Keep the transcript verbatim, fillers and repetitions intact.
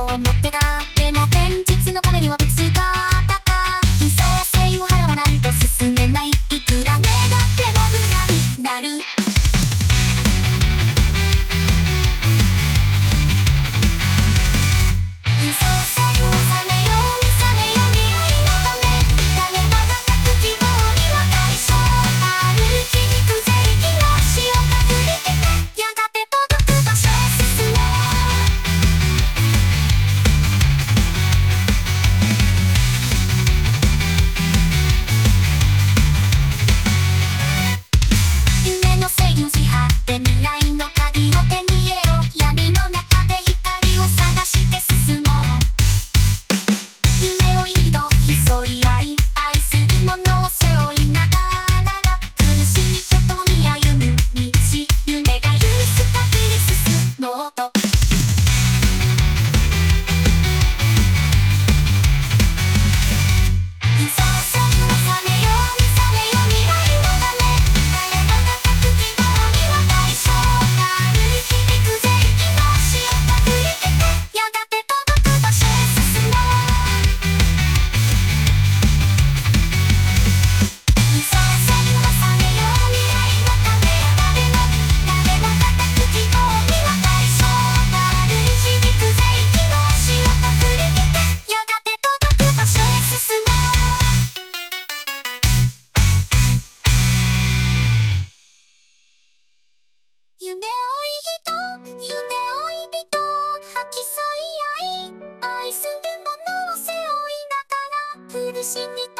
思ってた。でも現実の壁にはぶつかったか。不正性を払わないと進めない。いくら願っても無駄になる。夢追い人、夢追い人、吐きそうい合い、愛するものを背負いながら苦しみ